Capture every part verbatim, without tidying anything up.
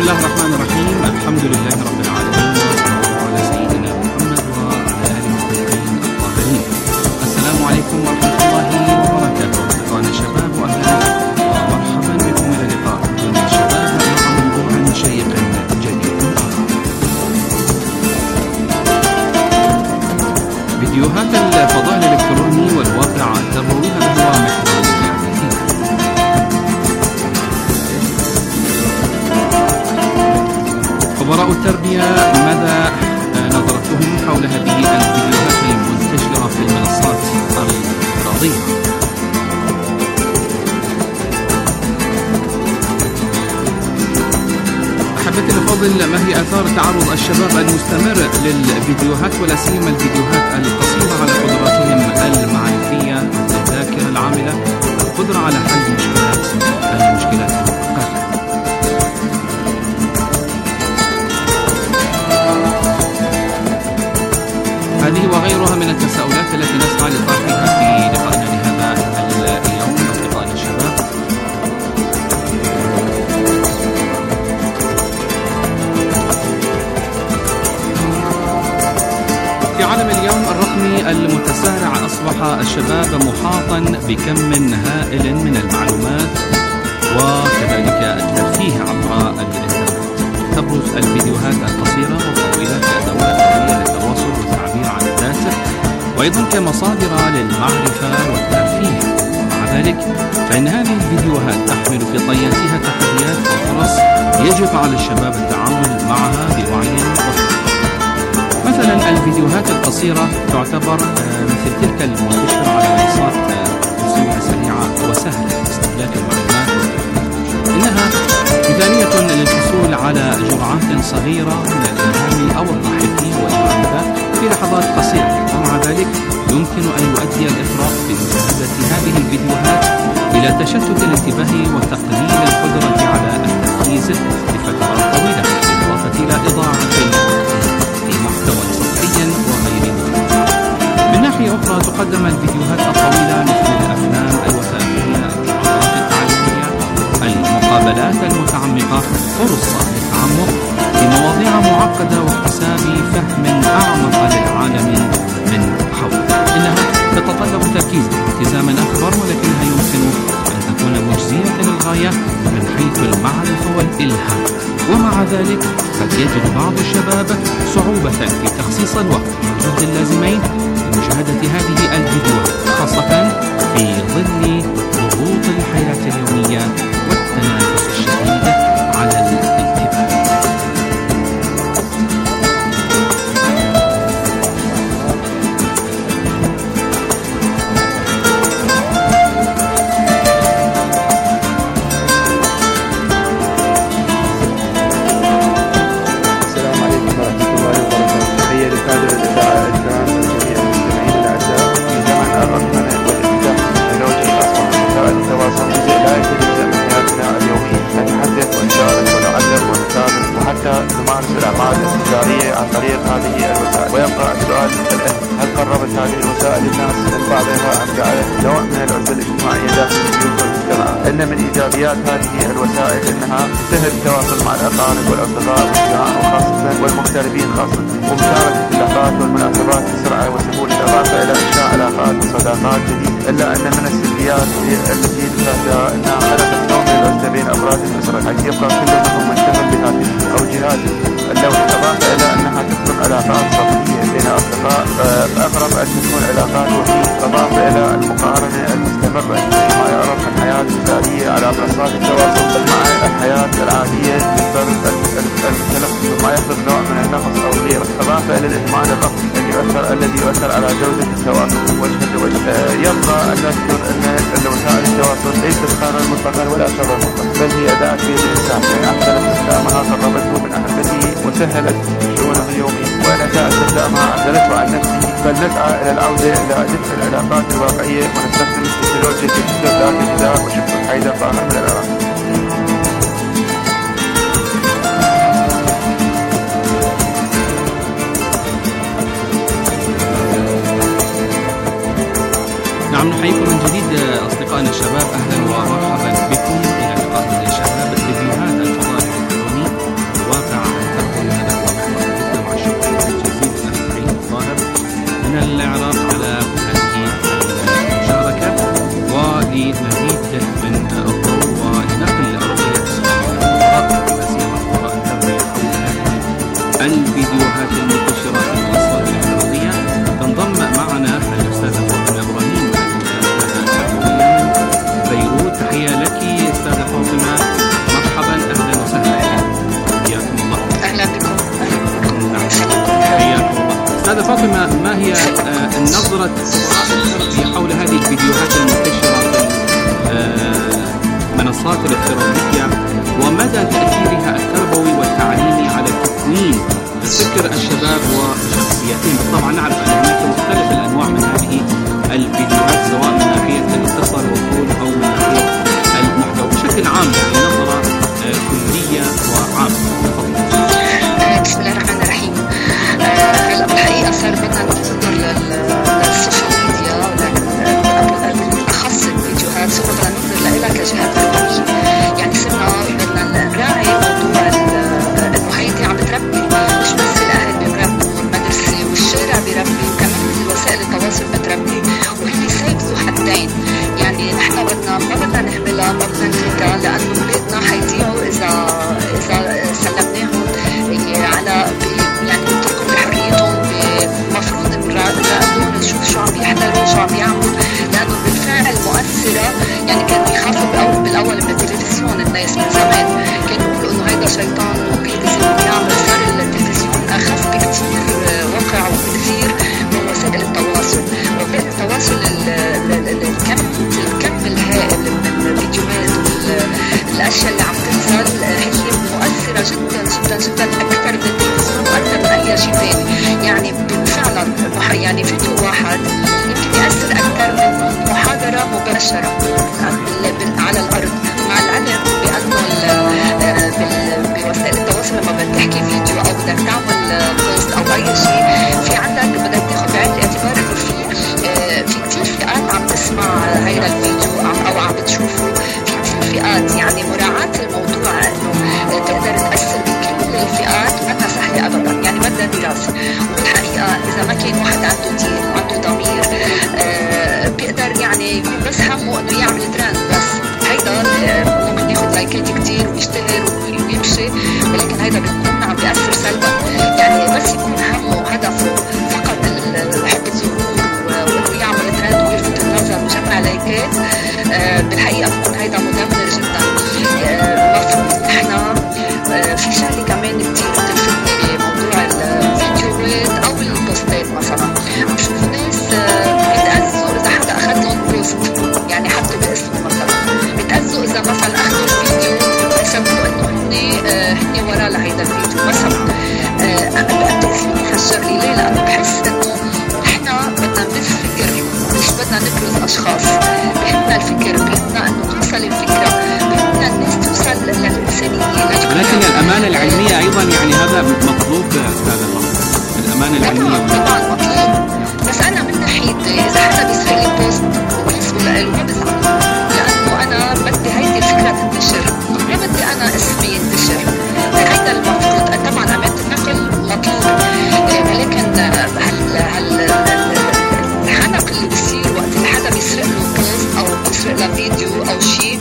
الله الرحمن الرحيم. الحمد لله رب العالمين، وصلى الله على سيدنا محمد وعلى آله الطيبين الطاهرين. السلام عليكم ورحمة الله وبركاته. أصدقائنا الشباب، وأهلا ومرحبا بكم إلى لقاء دنيا الشباب مع موضوع شيق جديد آخر. فيديوهات الفضاء الإلكتروني والواقع التربوي هذا هو محور حديثنا. خبراء التربية ماذا نظرتهم حول هذه الفيديوهات المنتشرة في المنصات الافتراضية؟ أحبتي الفاضل، ما هي آثار تعرض الشباب المستمر للفيديوهات ولا سيما الفيديوهات القصيرة على قدراتهم المعرفية، الذاكرة العاملة، القدرة على حل مشكلات المشكلات المعقدة؟ هذه وغيرها من التساؤلات التي نسعى لطرحها في لقائنا لهذا اليوم أصدقائنا الشباب. في عالم اليوم الرقمي المتسارع أصبح الشباب محاطا بكم هائل من المعلومات وكذلك الترفيه عبر الإنترنت. تبرز الفيديوهات القصيرة والطويلة كأدوات قوية للتواصل والتعبير عن الذات، وأيضا كمصادر للمعرفة والترفيه. ومع ذلك فإن هذه الفيديوهات تحمل في طياتها تحديات وفرص يجب على الشباب التعامل معها بوعي وفكر. مثلا الفيديوهات القصيرة تعتبر مثل تلك المنتشرة على منصات تسويق سريعة وسهلة استهلاك المعلومات، إنها مثالية للحصول على جرعات صغيرة من الإلهام أو الضحك والمعرفة في لحظات قصيرة. ومع ذلك يمكن أن يؤدي الإفراط في مشاهدة هذه الفيديوهات إلى تشتت الانتباه وتقليل القدرة على التركيز لفترات طويلة، بالإضافة إلى إضاعة في محتوى سطحي وغير مفيد. من ناحية أخرى تقدم الفيديوهات الطويلة مثل الأفلام الوثائقية، العروض التعليمية، المقابلات المتعمقة فرصة للتعمق في مواضيع معقدة واكتساب فهم أعمق للعالم من حولنا. إنها تتطلب تركيزا والتزاما أكبر، ولكنها يمكن أن تكون مجزية للغاية من حيث المعرفة والإلهام. ومع ذلك قد يجد بعض الشباب صعوبة في تخصيص الوقت والجهد اللازمين لمشاهدة هذه الفيديوهات، خاصة في ظل ضغوط الحياة اليومية والتنافس الشديد على الانتباه. الأعمال التجارية عن طريق هذه الوسائل. ويبقى السؤال الأهم: هل قربت هذه الوسائل الناس من بعضها أم جعلت نوع من العزلة الاجتماعية داخل بيوت المجتمع؟ إن من إيجابيات هذه الوسائل أنها تسهل التواصل مع الأقارب والأصدقاء والجيران وخاصة والمغتربين خاصة، ومشاركة اللحظات والمناسبات بسرعة وسهولة، إضافة إلى إنشاء علاقات وصداقات جديدة. إلا أن من السلبيات التي تشاهدها أنها خلقت نوع من العزلة بين أفراد الأسرة، حيث يبقى كل منهم منشغل بهاتفه أو جهازه اللوحي، إضافة إلى أنها تفقد علاقات سطحية بين أصدقاء بأقرب أن تكون علاقات وثيقة، إضافة إلى المقارنة المستمرة فيما يعرف عن حياة مثالية على منصات التواصل مع الحياة العادية بسبب التلفظ، وما يخلق نوع من النقص أو الغيرة، إضافة إلى الإدمان الرقمي الذي يؤثر الذي يؤثر على جودة التواصل وجها لوجه. يبقى أن نذكر أن وسائل التواصل ليست خيرا مطلقا ولا شرا مطلقا، بل هي أداة في يد الإنسان، فإن أحسن استخدامها قربته من أحبته وسهلت شؤونه اليومية، وإن أساء استخدامها أعزلته عن نفسه. فلنسعى إلى العودة إلى دفء العلاقات الواقعية ونستخدم التكنولوجيا في حفظ ذات الجدار وشبه حيدر طاهر من العراق. نعم، نحييكم من جديد أصدقائنا الشباب. أهلا ومرحبا بكم إلى لقاء الشباب. فيديوهات الفضاء الإلكتروني الدراسات الافتراضية ومدى تأثيرها التربوي والتعليمي على تكوين فكر الشباب وشخصيتهم. طبعا نعرف أن هناك مختلف الأنواع من هذه الفيديوهات سواء من ناحية القصر والطول أو من ناحية المحتوى بشكل عام، يعني نظرة كلية وعامة. بسم الله الرحمن الرحيم. هلا بالحقيقة صار بدنا ننظر للسوشيال ميديا بالأخص الفيديوهات، صرنا بدنا ننظر لها كجهة تربوية. يعني صرنا بدنا نراعي موضوع المحيط عم بتربي، مش بس الأهل بيربوا والمدرسة والشارع بيربي وكمان وسائل التواصل بتربي، وهي سيف ذو حدين. يعني نحن بدنا ما بدنا نهملها، ما بدنا نتركها، لأنه أولادنا حيضيعوا إذا إذا سلمناهم على يعني نتركهم بحريتهم. المفروض نراقبهم نشوف شو عم يحضروا شو عم يعملوا، لأنه بالفعل مؤثرة. يعني كانوا يخافوا بالأول بالأول من التلفزيون، الناس من زمان كانوا يقولوا إنه هيدا شيطان وبيلتزم يعمل. صار التلفزيون أخف بكثير واقع وبكثير من وسائل التواصل. وسائل التواصل الكم الكم الهائل من الفيديوهات والأشياء اللي عم تنزل هي مؤثرة جدا جدا جدا، أكثر من التلفزيون وأكثر من أي شيء ثاني. يعني فعلا يعني فيديو واحد يمكن يأثر أكثر من محاضرة مباشرة على الأرض، مع العلم بأنه بوسائل التواصل لما بدك تحكي فيديو أو بدك تعمل بوست أو أي شيء، في عندك بدك تاخذ بعين الاعتبار إنه في في كثير فئات عم تسمع هيدا الفيديو أو عم بتشوفه. في كثير فئات، يعني مراعاة الموضوع إنه تقدر تأثر بكل الفئات ما سهلة أبدا، يعني بدها دراسة. وبالحقيقة إذا ما كان واحد عنده دين وعنده ضمير آه بيقدر يعني يكون بس همه إنه يعمل ترند بس، هيدا ممكن ياخد لايكات كتير ويشتهر ويمشي، ولكن هيدا بيكون عم بيأثر سلبا. يعني بس يكون همه وهدفه فقط حب الظهور وإنه يعمل ترند ويلفت النظر وجمع لايكات، آه بالحقيقة بيكون هيدا مدمر جدا. المفروض آه نحن آه في شغلة كمان كتير بتلفتني بموضوع الفيديوهات أو البوستات. مثلا عم شوف ناس بيتأذوا إذا حدا أخذ لهم بوست، يعني حطوا باسمه مثلا، بيتأذوا إذا مثلا أخذوا الفيديو ويسموا إنه هني هني وراء لهيدا الفيديو مثلا. بتأذيني هالشغلة ليه؟ لأنه بحس إنه نحن بدنا نبث فكر، مش بدنا نبرز أشخاص. بهمنا الفكر، بهمنا إنه توصل الفكرة، بهمنا الناس توصل للإنسانية. لكن الأمانة العلمية أيضا يعني هذا مطلوب أستاذ الله، الأمانة العلمية طبعا مطلوب. بس أنا من ناحيتي إذا حدا بيسرق لي بوست وبيحسبه لإله ما بزعل، لأنه أنا بدي هيدي الفكرة تنتشر، ما بدي أنا اسمي ينتشر. هيدا المفروض. طبعا أمانة النقل مطلوب، ولكن هال هال الحنق اللي بيصير وقت اللي حدا بيسرق له بوست أو بيسرق له فيديو أو شيء،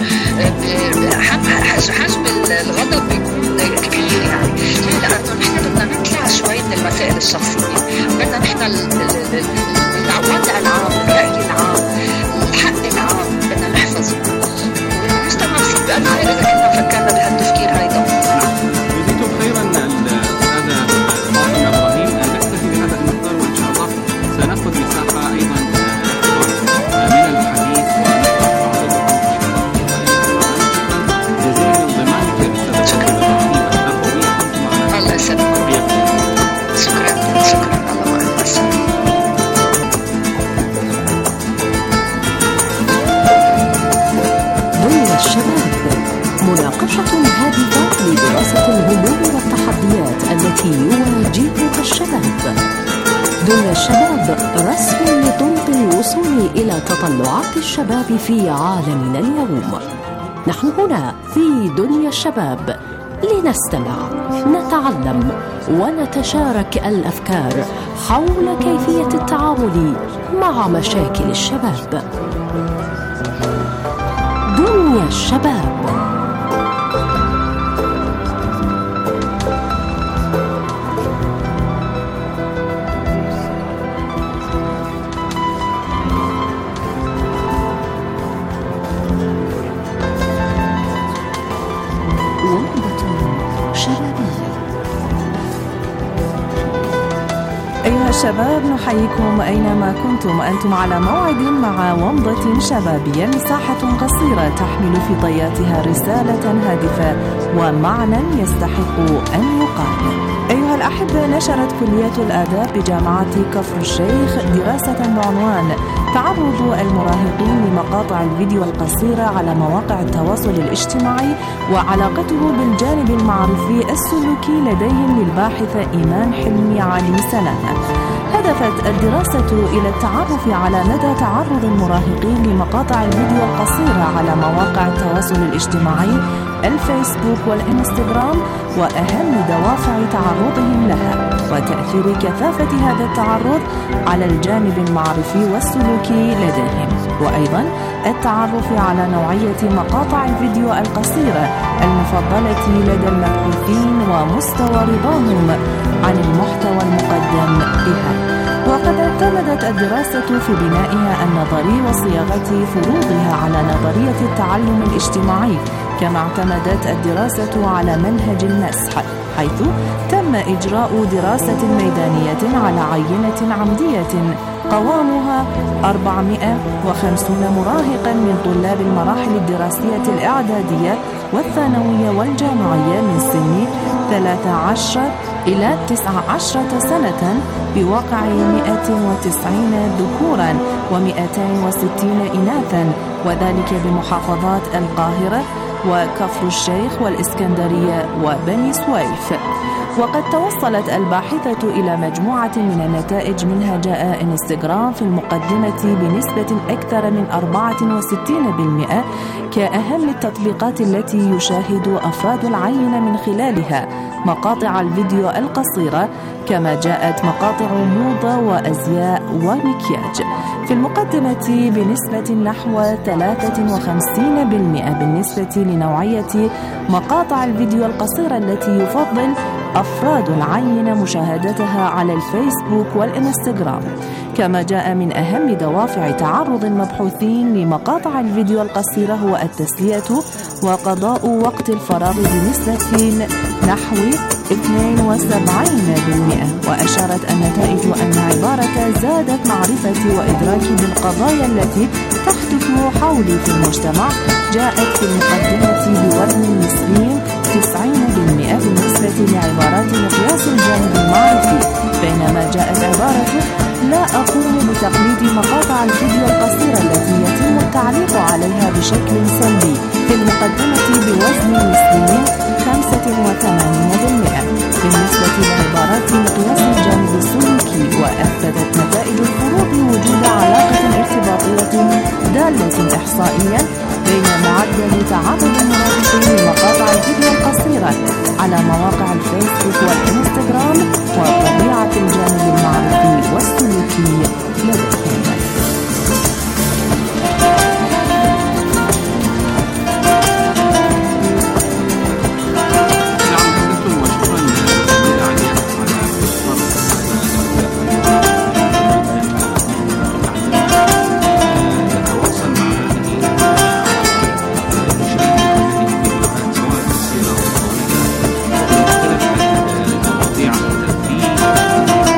حجم الغضب بيكون كبير. يعني ليه؟ لأنه نحن بدنا نطلع شوي من المسائل الشخصية، بدنا نحن الوضع العام، الرأي العام، الحق العام بدنا نحفظه. والمجتمع بصير بألف خير إذا كنا فكرنا بهالتفكير هيدا. جزيتم خيرا الأستاذة فاطمة إبراهيم. نكتفي بهذا المقدار وإن شاء الله سنأخذ مساحة أيضا من الحديث ونطرح بعض جزيلا ضمانك الأستاذة فاطمة إبراهيم التربوية. كنت معنا. الله يسلمك. شكرا شكرا. الله معك. السلام. دنيا الشباب، مناقشة هادفة لدراسة الهموم والتحديات التي يواجهها الشباب. دنيا الشباب رسم لطرق الوصول إلى تطلعات الشباب في عالمنا اليوم. نحن هنا في دنيا الشباب لنستمع، نتعلم ونتشارك الأفكار حول كيفية التعامل مع مشاكل الشباب. دنيا الشباب. الشباب، نحييكم أينما كنتم. أنتم على موعد مع ومضة شبابية، مساحة قصيرة تحمل في طياتها رسالة هادفة ومعنى يستحق أن يقال. أيها الأحبة، نشرت كلية الآداب بجامعة كفر الشيخ دراسة بعنوان تعرض المراهقين لمقاطع الفيديو القصيرة على مواقع التواصل الاجتماعي وعلاقته بالجانب المعرفي السلوكي لديهم للباحثة إيمان حلمي علي سلامة. هدفت الدراسة إلى التعرف على مدى تعرض المراهقين لمقاطع الفيديو القصيرة على مواقع التواصل الاجتماعي الفيسبوك والإنستغرام وأهم دوافع تعرضهم لها وتأثير كثافة هذا التعرض على الجانب المعرفي والسلوكي لديهم، وأيضا التعرف على نوعية مقاطع الفيديو القصيرة المفضلة لدى المبحوثين ومستوى رضاهم عن المحتوى المقدم بها. وقد اعتمدت الدراسة في بنائها النظري وصياغة فروضها على نظرية التعلم الاجتماعي، كما اعتمدت الدراسة على منهج المسح، حيث تم إجراء دراسة ميدانية على عينة عمدية قوامها أربعمائة وخمسين مراهقا من طلاب المراحل الدراسية الإعدادية والثانوية والجامعية من سن ثلاث عشر إلى تسعة عشر سنة بواقع مئة وتسعين ذكورا ومئتين وستين إناثا، وذلك بمحافظات القاهرة وكفر الشيخ والإسكندرية وبني سويف. وقد توصلت الباحثة إلى مجموعة من النتائج، منها جاء إنستغرام في المقدمة بنسبة أكثر من أربعة وستين بالمئة كأهم التطبيقات التي يشاهد أفراد العينة من خلالها مقاطع الفيديو القصيرة، كما جاءت مقاطع موضة وأزياء ومكياج في المقدمة بنسبة نحو ثلاثة وخمسين بالمئة بالنسبة لنوعية مقاطع الفيديو القصيرة التي يفضل أفراد العينة مشاهدتها على الفيسبوك والإنستغرام. كما جاء من أهم دوافع تعرض المبحوثين لمقاطع الفيديو القصيرة هو التسلية وقضاء وقت الفراغ بنسبة نحو اثنين وسبعين بالمئة. وأشارت النتائج أن عبارة زادت معرفتي وإدراكي بالقضايا التي تحدث حولي في المجتمع جاءت في المقدمة بوزن نسبي تسعين بالمئة بالنسبة لعبارات مقياس الجانب المعرفي، بينما جاءت عبارة لا أقوم بتقليد مقاطع الفيديو القصيرة التي يتم التعليق عليها بشكل سلبي في المقدمة بوزن نسبي خمسة وثمانين بالمئة بالنسبة لعبارات مقياس الجانب السلوكي. وأثبتت نتائج الفروض وجود علاقة ارتباطية دالة إحصائيا بين معدل تعرض المراهقين لمقاطع الفيديو القصيرة على مواقع الفيسبوك والإنستغرام وطبيعة الجانب المعرفي والسلوكي لديهم. الترفيه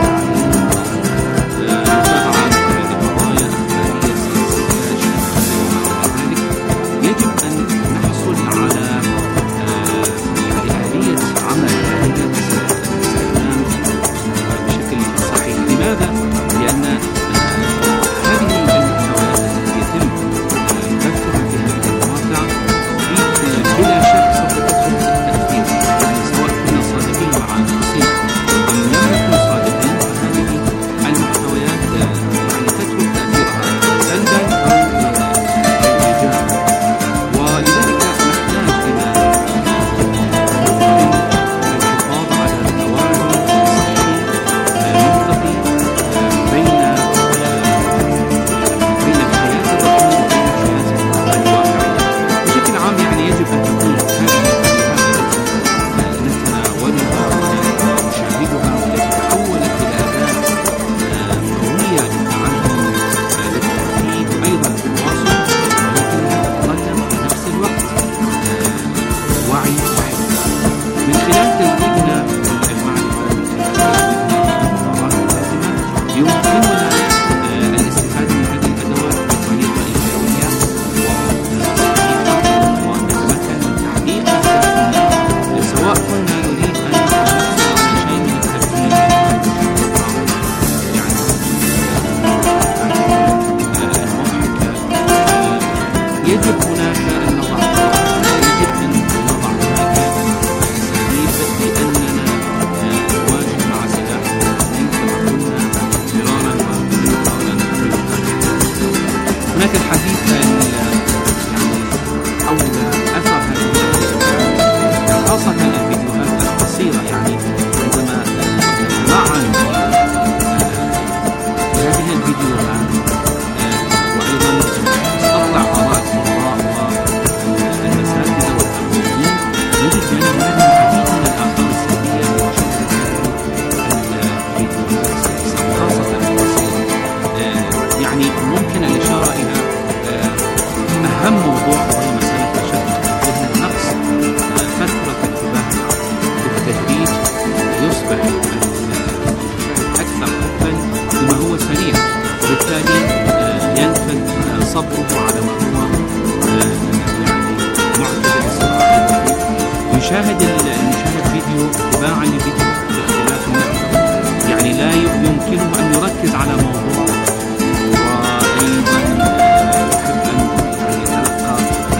يشاهد المشاهد فيديو تباعا لفيديو باختلاف النوع، يعني لا يمكنه أن يركز على موضوع، وأيضا يحب أن يتلقى،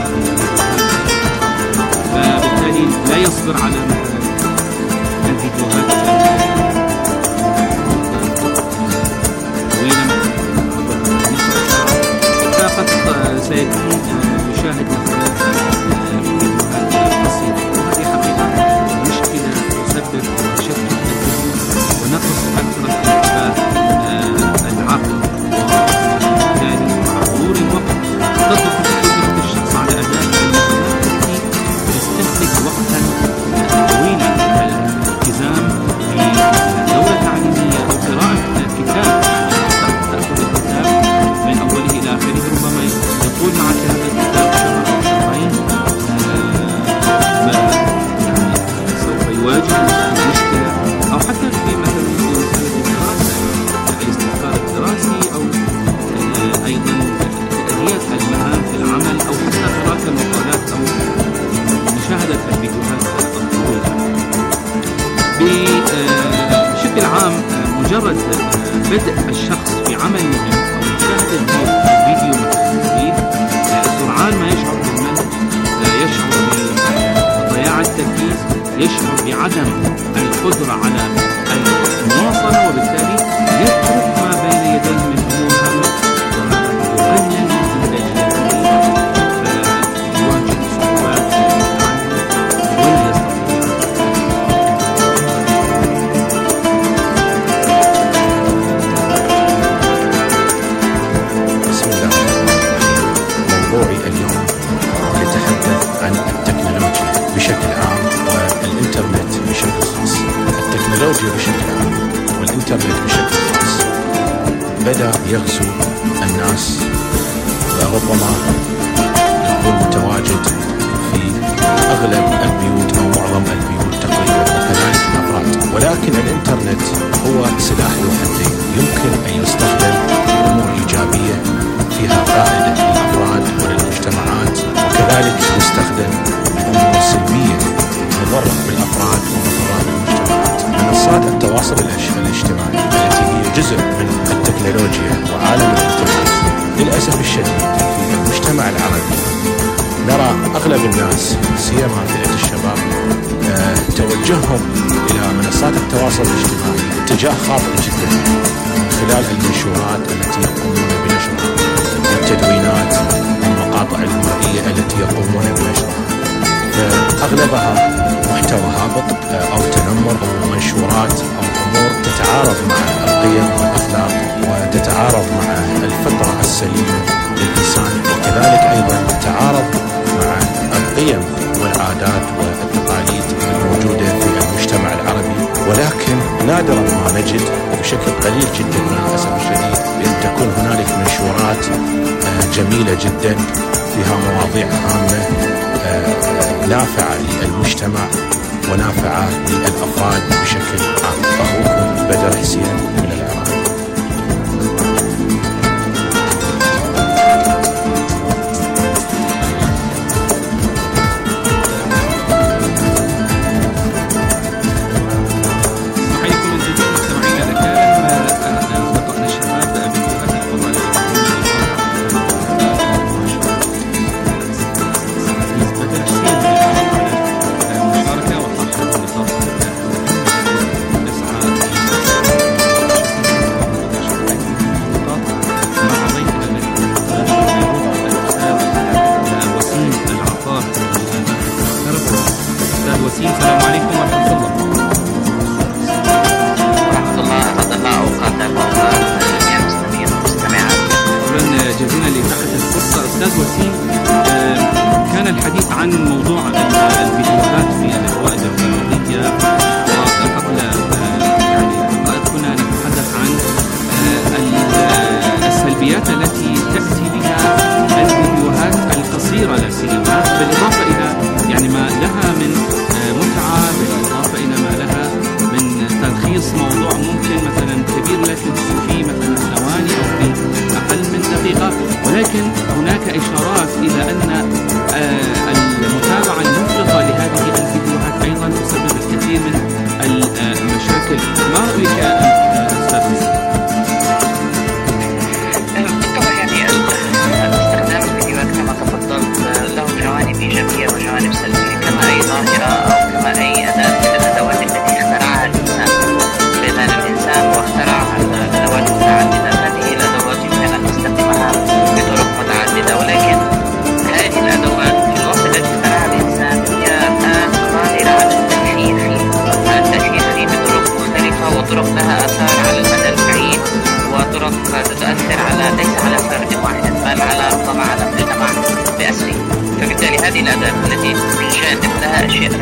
فبالتالي لا يصبر على الفيديوهات طويلة فقد سيكون يشاهد مثلا فيديوهات قصيرة، وهذه حقيقة مشكلة تسبب تشتت ونقص أكثر انتباه العقل، وبالتالي مع مرور الوقت تضعف قدرة الشخص على أداء المهمات التي تستهلك وقتا طويلا على الالتزام بدورة تعليمية أو قراءة كتاب، تأخذ الكتاب من أوله إلى آخره، ربما يقول معك هذا الكتاب شهر أو شهرين ما يعني سوف يواجه مشكلة، أو حتى في مثلا في مسألة الدراسة الاستذكار الدراسي، أو أيضا تأدية المهام في العمل، أو حتى قراءة المقالات أو مشاهدة الفيديوهات الطويلة. بشكل عام مجرد بدء الشخص في عمل مهم أو مشاهدة فيديو مفيد سرعان ما يشعر بالملل، يشعر بضياع التركيز، يشعر بعدم القدرة على المواصلة، وبالتالي يترك ما بين يديه من أمور هامة، ويقلل من الإنتاجية، فيواجه صعوبات ولا يستطيع. بسم الله موضوعي اليوم يتحدث عن التكنولوجيا بشكل عام والإنترنت بشكل خاص. التكنولوجيا بشكل عام والإنترنت بشكل خاص بدأ يغزو الناس، وربما يكون متواجد في أغلب البيوت أو معظم البيوت تقريبا، وكذلك الأفراد. ولكن الإنترنت هو سلاح ذو حدين، يمكن أن يستخدم بأمور إيجابية فيها فائدة للأفراد وللمجتمعات، وكذلك يستخدم بأمور سلبية تضر بالأفراد وتضر بالمجتمعات. منصات التواصل الاجتماعي التي هي جزء من التكنولوجيا وعالم الإنترنت، للأسف الشديد في المجتمع العربي نرى أغلب الناس سيما فئة الشباب أه توجههم إلى منصات التواصل الاجتماعي اتجاه خاطئ جدا من خلال المنشورات التي يقومون بنشرها، والتدوينات والمقاطع المرئية التي يقومون بنشرها، فأغلبها محتوى هابط أو تنمر أو منشورات أو أمور تتعارض مع القيم والأخلاق وتتعارض مع الفطرة السليمة للإنسان، وكذلك أيضا تتعارض مع القيم والعادات والتقاليد الموجودة في المجتمع العربي. ولكن نادرا ما نجد بشكل قليل جدا للأسف الشديد بأن تكون هنالك منشورات جميلة جدا فيها مواضيع هامة نافعة للمجتمع ونافعة للأفراد بشكل عام. أخوكم بدر حسين من العراق. ولكن هناك إشارات إلى أن المتابعة المفرطة لهذه الفيديوهات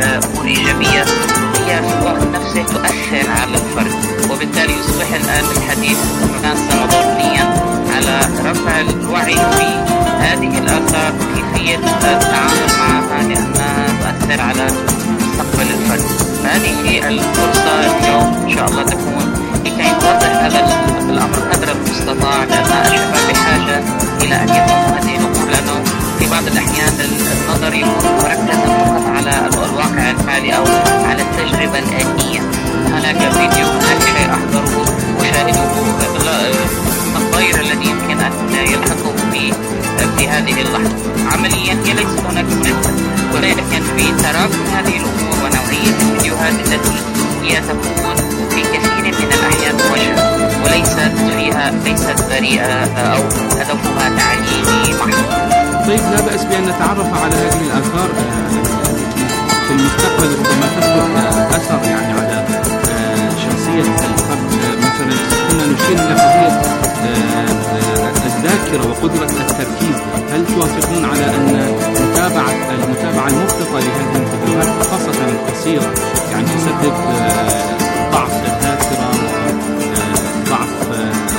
أمور إيجابية هي في الوقت نفسه تؤثر على الفرد، وبالتالي يصبح الآن الحديث مناسبا ضروريا على رفع الوعي في هذه الآثار وكيفية التعامل معها لأنها تؤثر على مستقبل الفرد. فهذه الفرصة اليوم إن شاء الله تكون لكي نوضح هذا الأمر قدر المستطاع، لأن الشباب بحاجة إلى أن يفهموا هذه الأمور، لأنه في بعض الأحيان النظر يكون مركزا فقط على الواقع الحالي أو على التجربة الآنية. هناك فيديو، هناك شيء أحضره وشاهده الغير الذي يمكن أن يلحقه به في هذه اللحظة. عمليا هي ليست هناك مهمة، ولكن في تراكم هذه الأمور ونوعية الفيديوهات التي هي تكون في كثير من الأحيان موجهة وليست فيها ليست بريئة أو هدفها تعليمي محض. طيب، لا بأس بأن نتعرف على هذه الآثار في المستقبل، ربما تترك أثر يعني على شخصية الفرد. مثلا كنا نشير إلى قضية الذاكرة وقدرة التركيز. هل توافقون على أن متابعة المتابعة المفرطة لهذه الفيديوهات خاصة القصيرة يعني تسبب ضعف الذاكرة وضعف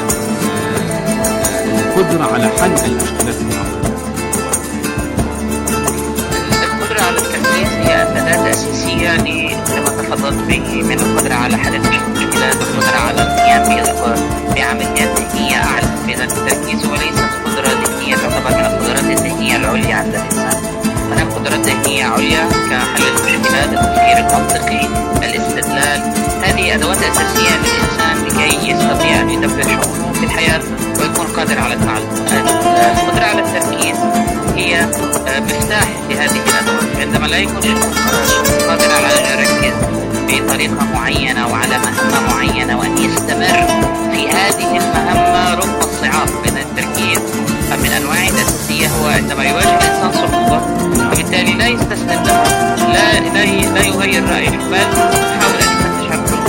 القدرة على حل المشكلات المعقدة؟ القدرة على التركيز هي أداة أساسية لما تفضلت به من القدرة على حل المشكلات والقدرة على القيام بعمليات ذهنية أعلى. إذا التركيز وليست قدرة ذهنية تعتبر من القدرات الذهنية العليا عند الإنسان. هناك قدرات ذهنية عليا كحل المشكلات، التفكير المنطقي، الاستدلال. هذه أدوات أساسية للإنسان لكي يستطيع أن يدبر شؤونه في الحياة ويكون قادر على التعلم. القدرة على التركيز هي مفتاح لهذه الأدوات. عندما لا يكون الشخص قادر على أن يركز بطريقة معينة وعلى مهمة معينة وأن يستمر في هذه المهمة رغم الصعاب، من التركيز من أنواع الأساسية هو عندما يواجه الإنسان صعوبة وبالتالي لا يستسلم لها، لا لا لا يغير رأيه بل يحاول أن يفتش الحلول.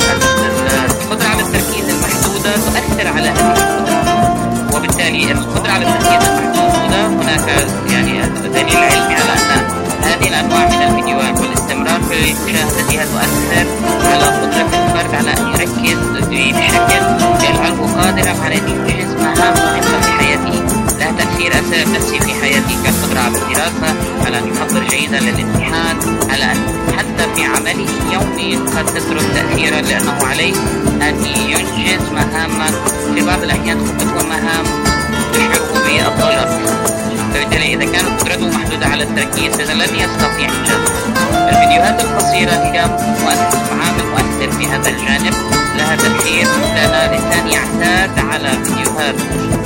القدرة على التركيز المحدودة تؤثر على هذه القدرة، وبالتالي القدرة على التركيز المحدودة هناك يعني دليل علمي على أن هذه الأنواع من الفيديوهات والاستمرار في مشاهدتها تؤثر على قدرة الفرد على أن يركز بشكل يجعله قادرا على أن ينجز مهام مهمة في حياته، لها تأثير نفسي في حياته كالقدرة على الدراسة، على أن يحضر جيدا للامتحان، على أن حتى في عمله اليومي قد تترك تأثيرا لأنه عليه أن ينجز مهاما في بعض الأحيان قد تكون مهام تشعره بالضجر. فبالتالي إذا كانت قدرته محدودة على التركيز إذا لن يستطيع إنجازها. الفيديوهات القصيرة هي عامل مؤثر في هذا الجانب، لها تأثير لأن الإنسان يعتاد على فيديوهات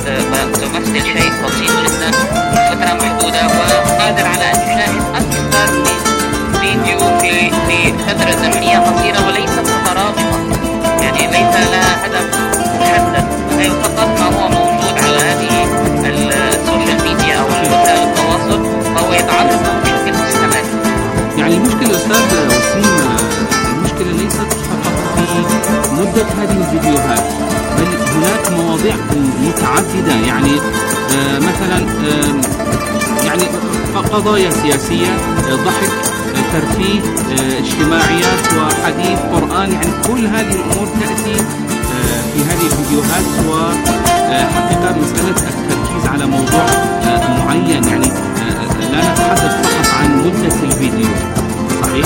تمثل شيء بسيط جدا فترة محدودة وقادر على أن يشاهد أكثر من فيديو في في فترة زمنية قصيرة وليست مترابطة، يعني ليس لها هدف محدد، هي فقط ما هو موجود على هذه السوشيال ميديا أو وسائل التواصل فهو يتعرض له بشكل مستمر. يعني المشكلة أستاذ وسيم، المشكلة ليست فقط في مدة هذه الفيديوهات بل هناك مواضيع متعددة، يعني آه مثلا آه يعني قضايا سياسية، آه ضحك، آه ترفيه، آه اجتماعيات وحديث قرآن، يعني كل هذه الأمور تأتي آه في هذه الفيديوهات. وحقيقة مسألة التركيز على موضوع آه معين، يعني آه لا نتحدث فقط عن مدة الفيديو، صحيح؟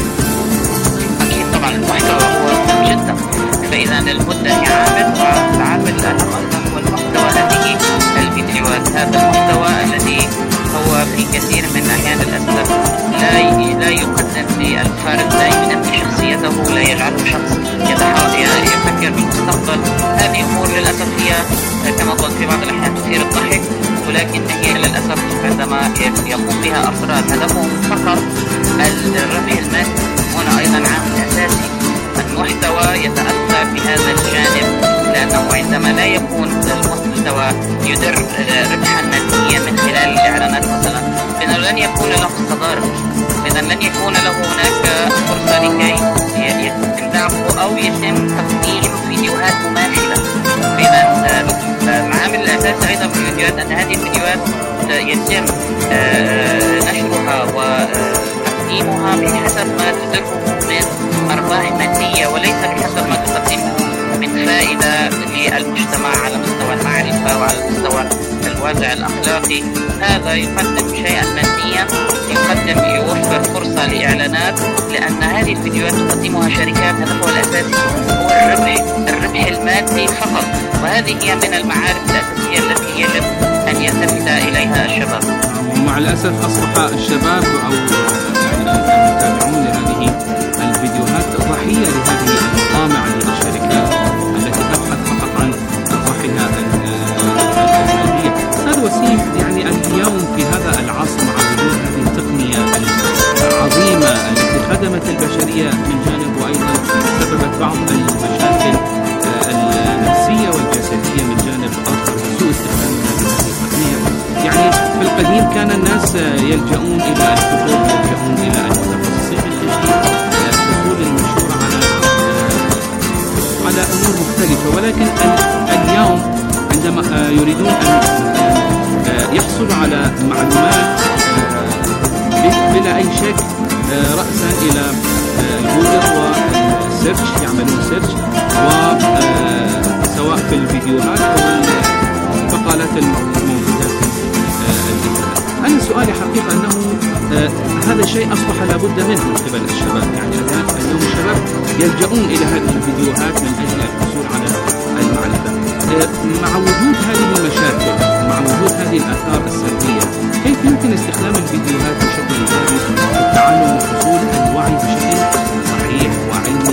أكيد طبعا المحتوى هو مهم جدا، فإذا المدة هي عامل والعامل الأهم أيضا هو المحتوى. هذه الفيديوهات هذا المحتوى الذي هو في كثير من الأحيان للأسف لا لا يقدم للفرد، لا ينمي شخصيته، لا يجعله شخص يتحاول يفكر بالمستقبل. هذه أمور للأسف هي كما قلت في بعض الأحيان تثير الضحك، ولكن هي للأسف عندما يقوم بها أفراد هدفهم فقط الربح المادي هنا أيضا عامل أساسي. المحتوى يتأثر بهذا الجانب لأنه عندما لا يكون المحتوى يدر ربحا ماديا من خلال الإعلانات مثلا إذا لن يكون له صدارة، إذا لن يكون له هناك فرصة لكي يتم دعمه أو يتم تقديم فيديوهات مماثلة. إذا العامل الأساسي أيضا في الفيديوهات أن هذه الفيديوهات يتم نشرها وتقديمها تقديمها بحسب ما تدره من أرباح مادية، وليس بحسب ما تقدمه من فائدة للمجتمع على مستوى المعرفة وعلى مستوى الوازع الأخلاقي. هذا يقدم شيئا ماديا، يقدم يوفر فرصة لإعلانات، لأن هذه الفيديوهات تقدمها شركات هدفها الأساسي هو الربح الربح المادي فقط، وهذه هي من المعارف الأساسية التي يجب أن يلتفت إليها الشباب. ومع الأسف أصبح الشباب أو المتابعون لهذه الفيديوهات ضحية لهذه المطامع للشركات التي تبحث فقط عن أرباحها المالية. أستاذ وسيم، يعني اليوم في هذا العصر مع وجود هذه التقنية العظيمة التي خدمت البشرية من جانب، وأيضا سببت بعض المشاكل النفسية والجسدية من جانب آخر بسوء استخدام هذه التقنية، يعني في القديم كان الناس يلجؤون إلى الكتب، يلجؤون إلى المتخصصين الخبير، الفصول المنشورة على على أمور مختلفة، ولكن اليوم عندما يريدون أن يحصلوا على معلومات بلا أي شك رأسا إلى جوجل وسيرش، يعملون سيرش، وسواء في الفيديوهات أو المقالات الموجودة في الإنترنت. أنا سؤالي حقيقة أنه هذا الشيء أصبح لابد منه من قبل الشباب، يعني اليوم الشباب يلجؤون إلى هذه الفيديوهات من أجل الحصول على المعرفة. مع وجود هذه المشاكل، مع وجود هذه الآثار السلبية، كيف يمكن استخدام الفيديوهات بشكل جيد في التعلم وحصول الوعي بشكل صحيح وعلمي؟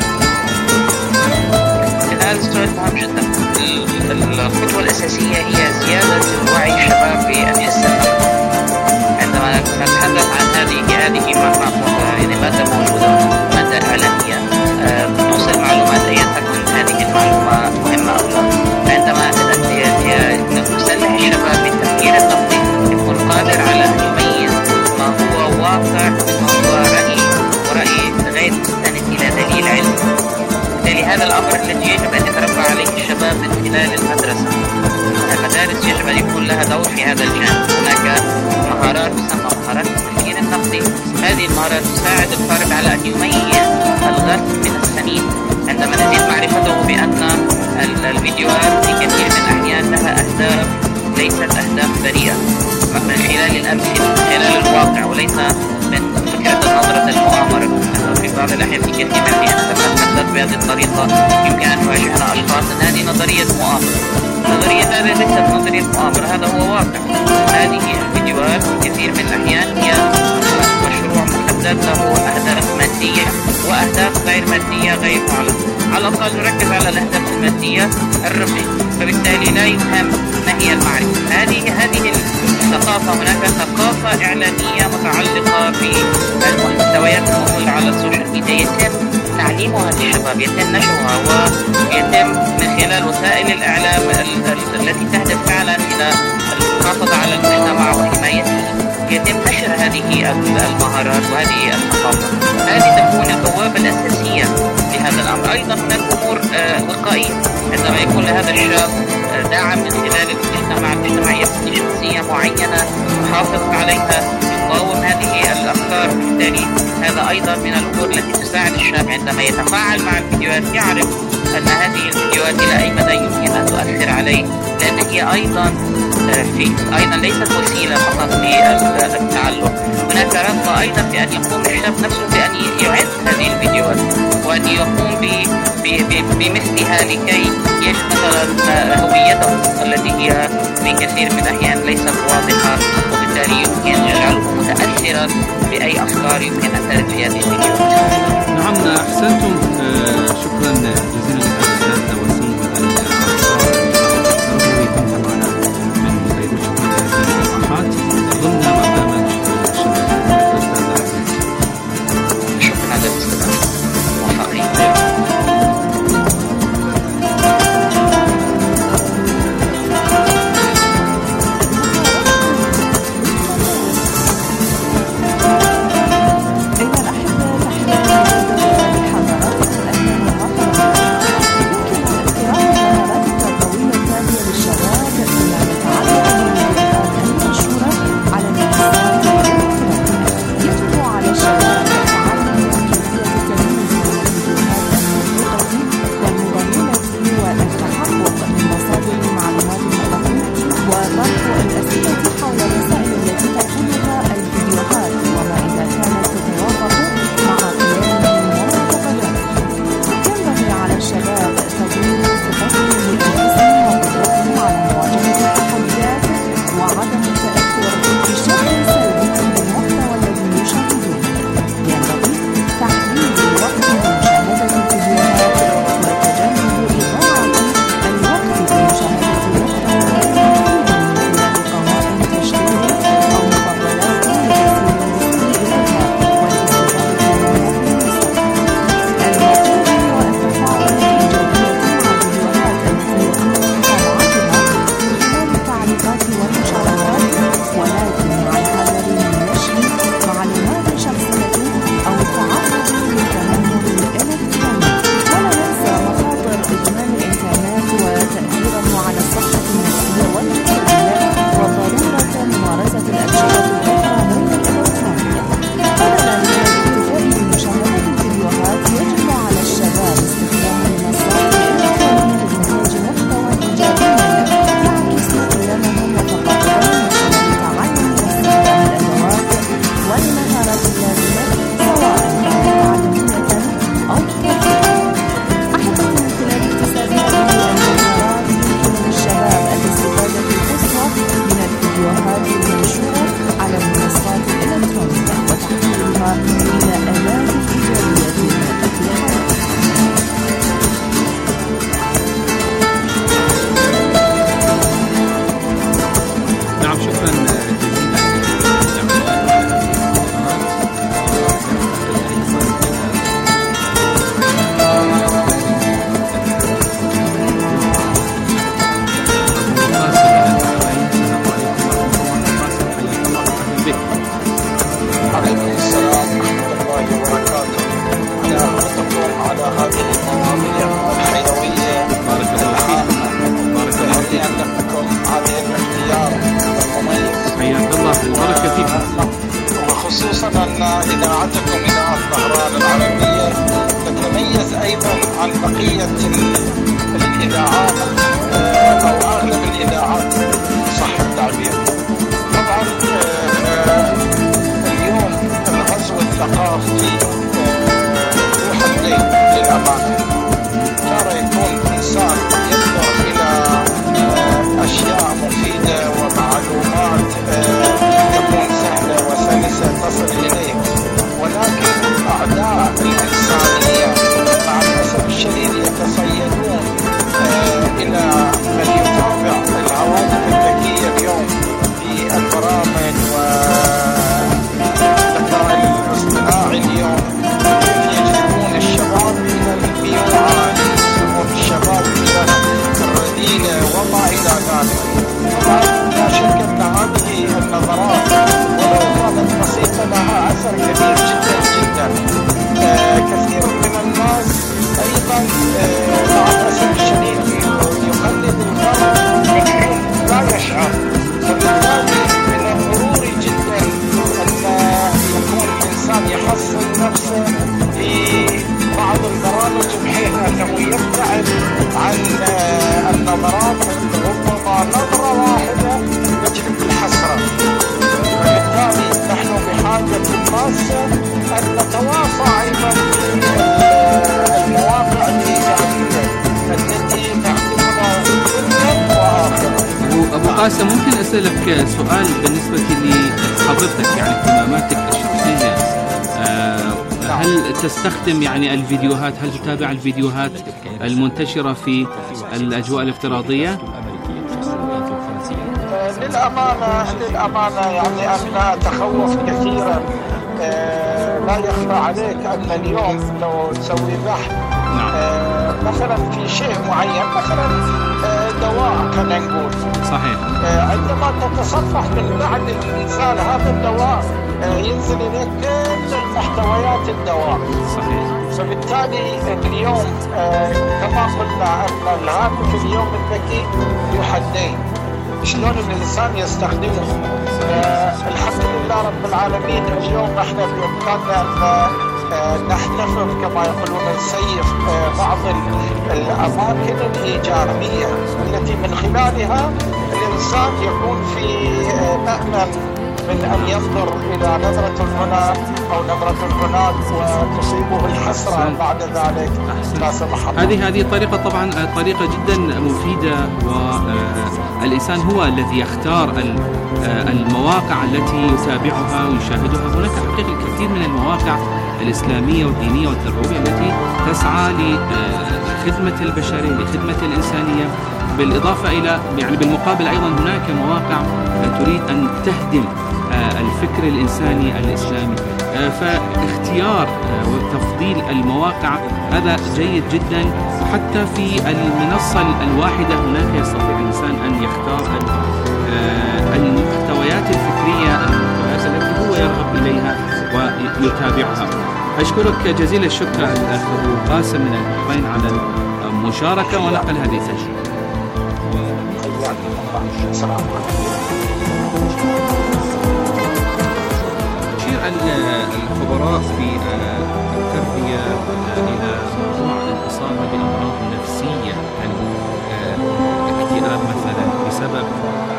هذا السؤال مهم جدا. الخطوة الأساسية هي زيادة وعي الشباب بالحس النقدي. عندما نتحدث عن هذه هذه يعني مادة موجودة، مادة إعلامية توصل معلومات أيا تكن هذه المعلومة مهمة أو لا. عندما نسلح الشباب بالتفكير النقدي يكون قادر على أن يميز ما هو واقع وما هو رأي ورأي غير مستند إلى دليل علمي. بالتالي هذا الأمر الذي يجب أن يتربى عليه الشباب من خلال المدرسة. المدارس يجب أن يكون لها دور في هذا الجانب. هناك مهارات تسمى مهارات التفكير النقدي. هذه المهارات تساعد الفرد على أن يميز الغث من السمين. عندما نزيد معرفته بأن الفيديوهات في كثير من الأحيان لها أهداف ليست أهداف بريئة من خلال الأمثلة، من خلال الواقع، وليس من فكرة النظرة المؤامرة. في بعض الأحيان في كثير من الأحيان عندما نتحدث بهذه الطريقة يمكن أن يواجهنا أشخاص أن هذه نظرية مؤامرة. نظرية هذه ليست نظرية مؤامرة، هذا هو واقع. هذه الفيديوهات في كثير من الأحيان هي مشروع محدد له أهداف مادية وأهداف غير مادية غير معلنة. على الأقل نركز على الأهداف المادية الربح، فبالتالي لا يفهم ما هي المعرفة. هذه هذه الثقافة. هناك ثقافة إعلامية متعلقة بالمحتويات الموجودة على السوشيال ميديا يتم تعليمها للشباب، يتم نشرها، ويتم من خلال وسائل الإعلام التي تهدف فعلا إلى المحافظة على المجتمع وحمايته، يتم نشر هذه المهارات وهذه الثقافة. هذه تكون البوابة الأساسية لهذا الأمر. أيضا هناك أمور وقائية. عندما يكون لهذا الشاب داعم من خلال المجتمع، المجتمع يبني شخصية معينة يحافظ عليها، يقاوم هذه الأفكار. بالتالي هذا أيضا من الأمور التي تساعد الشاب عندما يتفاعل مع الفيديوهات يعرف أن هذه الفيديوهات إلى أي مدى يمكن أن تؤثر عليه، لأن هي أيضا في أيضا ليست وسيلة فقط للتعلم. هناك رغبة أيضا في أن يقوم الشاب نفسه بأن يعد هذه الفيديوهات وأن يقوم بمثلها لكي يجد مثلا هويته التي هي في كثير من الأحيان ليست واضحة، وبالتالي يمكن يجعله متأثرا بأي أفكار يمكن أن ترد في هذه الفيديوهات. نعم، أحسنتم. شكرا جزيلا للأستاذ وسيم الرضوي، كنت معنا من بيروت هذه الإصلاحات ضمن برنامج الشباب. أستاذ عزيز، شكرا على الاستماع. موفقين. تدفعها إلى آلاف إيجابية في حياتك. نعم، شكرا وخصوصا أن إذاعتكم إذاعة طهران العربية تتميز أيضا عن بقية الإذاعات أو أغلب الإذاعات صح التعبير. طبعا اليوم الغزو الثقافي روح الليل للأمانة ترى يكون إنسان ينظر إلى أشياء مفيدة ومعلومات تكون سهلة وسلسة تصل إليه، ولكن أعداء الإنسانية مع الأسف الشديد يتصيدون إلى من يتابع الهواتف الذكية اليوم في البرامج والذكاء الاصطناعي اليوم يجذبون الشباب إلى الميوعة، يجذبون الشباب إلى الرذيلة وما إلى ذلك. لا شك أن هذه النظرات ولو كانت بسيطة لها أثر كبير جدا جدا. آه كثير من الناس أيضا آه مع الأسف الشديد يقلد الغرب بدون لا يشعر، فبالتالي من الضروري جدا أن يكون الإنسان يحصن نفسه في بعض البرامج بحيث أنه يبتعد عن آه النظرات. ربما نظرة واحدة تجلب الحسرة، وبالتالي نحن بحاجة ماسة أن نتواصى أيضا في المواقع الإيجابية التي تعطينا دنيا وآخرة. أبو قاسم، ممكن أسألك سؤال بالنسبة لحضرتك يعني اهتماماتك الشخصية؟ أه هل تستخدم يعني الفيديوهات، هل تتابع الفيديوهات المنتشرة في الأجواء الافتراضية؟ للأمانة للأمانة يعني أنا أتخوف كثيرا. آه لا يخفى عليك أن اليوم لو تسوي بحث آه مثلا في شيء معين، مثلا آه دواء خلينا نقول صحيح، آه عندما تتصفح من بعد إنزال هذا الدواء آه ينزل إليك كل المحتويات الدواء. صحيح. فبالتالي اليوم آه كما قلنا أن الهاتف اليوم الذكي ذو حدين، شلون الإنسان يستخدمه. آه الحمد لله رب العالمين اليوم احنا بإمكاننا أن آه نحتفظ كما يقولون نسيف آه بعض الأماكن الإيجابية التي من خلالها الإنسان يكون في آه مأمن من أن ينظر إلى نظرة الهناك أو نظرة الهناك وتصيبه الحسرة بعد ذلك لا سمح الله. هذه هذه طريقة طبعا طريقة جدا مفيدة، والإنسان هو الذي يختار المواقع التي يتابعها ويشاهدها. هناك حقيقة الكثير من المواقع الإسلامية والدينية والتربوية التي تسعى لخدمة البشرية، لخدمة الإنسانية، بالإضافة إلى يعني بالمقابل أيضا هناك مواقع تريد أن تهدم الفكر الإنساني الإسلامي. فاختيار وتفضيل المواقع هذا جيد جدا، وحتى في المنصة الواحدة هناك يستطيع الإنسان أن يختار المحتويات الفكرية، المحتويات التي هو يرغب إليها ويتابعها. أشكرك جزيل الشكر الأخ أبو قاسم من البحرين على المشاركة ونقل هذه التجربة. يشير الخبراء في التربية إلى موضوع الإصابة بأمراض نفسية، يعني اكتئاب مثلا بسبب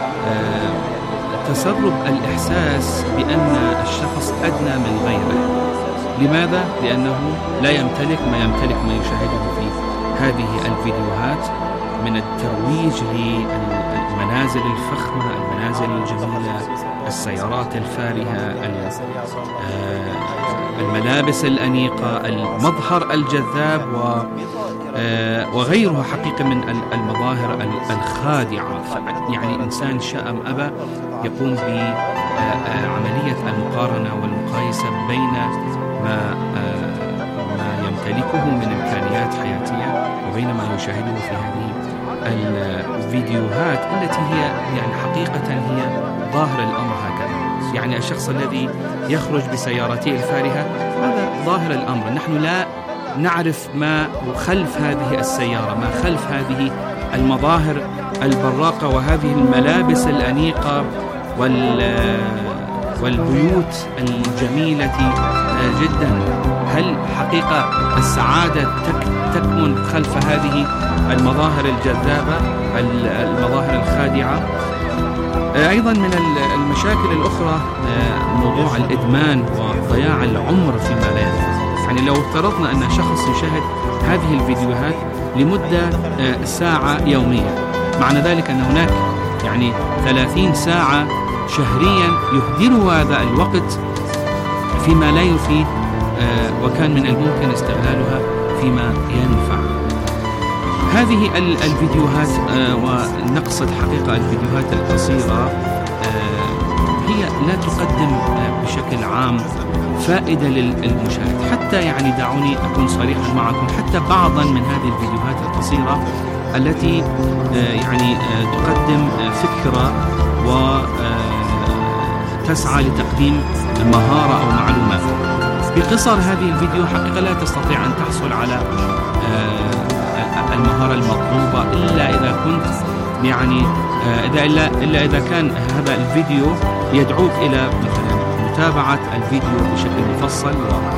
تسرب الإحساس بأن الشخص أدنى من غيره. لماذا؟ لأنه لا يمتلك ما يمتلك ما يشاهده في هذه الفيديوهات من الترويج للمناعة المنازل الفخمة، المنازل الجميلة، السيارات الفارهة، الملابس الأنيقة، المظهر الجذاب وغيرها حقيقة من المظاهر الخادعة. يعني إنسان شاء أم أبى يقوم بعملية المقارنة والمقايسة بين ما ما يمتلكه من إمكانيات حياتية وبين ما يشاهده في هذه الفيديوهات التي هي يعني حقيقة هي ظاهر الأمر هكذا. يعني الشخص الذي يخرج بسيارته الفارهة هذا ظاهر الأمر، نحن لا نعرف ما خلف هذه السيارة، ما خلف هذه المظاهر البراقة وهذه الملابس الأنيقة والبيوت الجميلة جدا. هل حقيقة السعادة تكمن خلف هذه المظاهر الجذابة، المظاهر الخادعة؟ أيضا من المشاكل الأخرى موضوع الإدمان وضياع العمر فيما لا ينفع. يعني لو افترضنا أن شخص يشاهد هذه الفيديوهات لمدة ساعة يوميا، معنى ذلك أن هناك يعني ثلاثين ساعة شهريا يهدر هذا الوقت فيما لا يفيد، وكان من الممكن استغلالها فيما ينفع. هذه الفيديوهات ونقصد حقيقة الفيديوهات القصيرة هي لا تقدم بشكل عام فائدة للمشاهد. حتى يعني دعوني أكون صريحا معكم، حتى بعضا من هذه الفيديوهات القصيرة التي يعني تقدم فكرة وتسعى لتقديم مهارة أو معلومات، بقصر هذه الفيديو حقيقة لا تستطيع أن تحصل على المهارة المطلوبة إلا إذا كنت يعني إذا إلا, إلا إذا كان هذا الفيديو يدعوك إلى مثلا متابعة الفيديو بشكل مفصل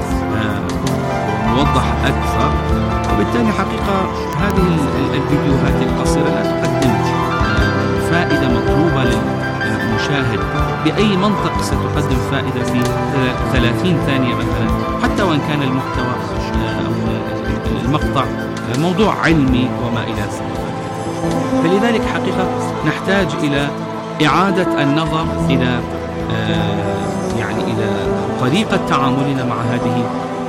وموضح أكثر. وبالتالي حقيقة هذه الفيديوهات القصيرة لا تقدم فائدة مطلوبة للمشاهد بأي منطق. ستقدم فائدة في ثلاثين ثانية مثلا، حتى وإن كان المحتوى أو المقطع موضوع علمي وما إلى ذلك. فلذلك حقيقة نحتاج إلى إعادة النظر إلى يعني إلى طريقة تعاملنا مع هذه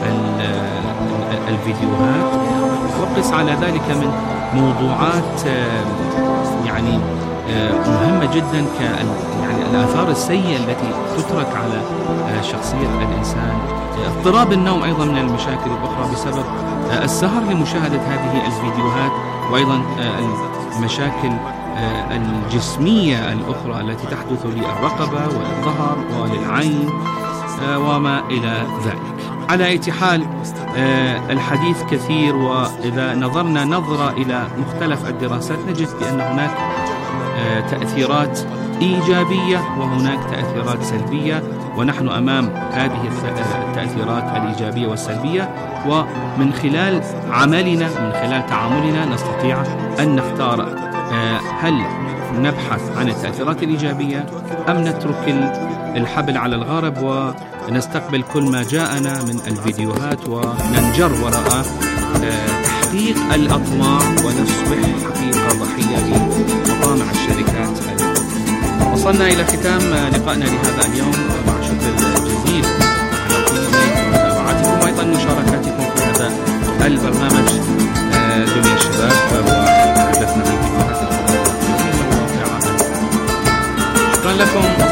الفيديوهات، وقس على ذلك من موضوعات يعني مهمة جدا ك يعني الآثار السيئة التي تترك على شخصية الإنسان. اضطراب النوم أيضا من المشاكل الأخرى بسبب السهر لمشاهدة هذه الفيديوهات، وأيضا المشاكل الجسمية الأخرى التي تحدث للرقبة وللظهر وللعين وما إلى ذلك. على أي حال الحديث كثير، وإذا نظرنا نظرة إلى مختلف الدراسات نجد بأن هناك تأثيرات إيجابية وهناك تأثيرات سلبية، ونحن أمام هذه التأثيرات الإيجابية والسلبية، ومن خلال عملنا من خلال تعاملنا نستطيع أن نختار هل نبحث عن التأثيرات الإيجابية أم نترك الحبل على الغارب ونستقبل كل ما جاءنا من الفيديوهات وننجر وراء تحقيق الأطماع ونصبح حقيقة ضحية لمطامع الشركات. وصلنا إلى ختام لقائنا لهذا اليوم، مع شكر جزيل على طيب متابعتكم وأيضا مشاركاتكم في هذا البرنامج دنيا الشباب، وتحدثنا عن فيديوهات الفضاء. شكرا لكم.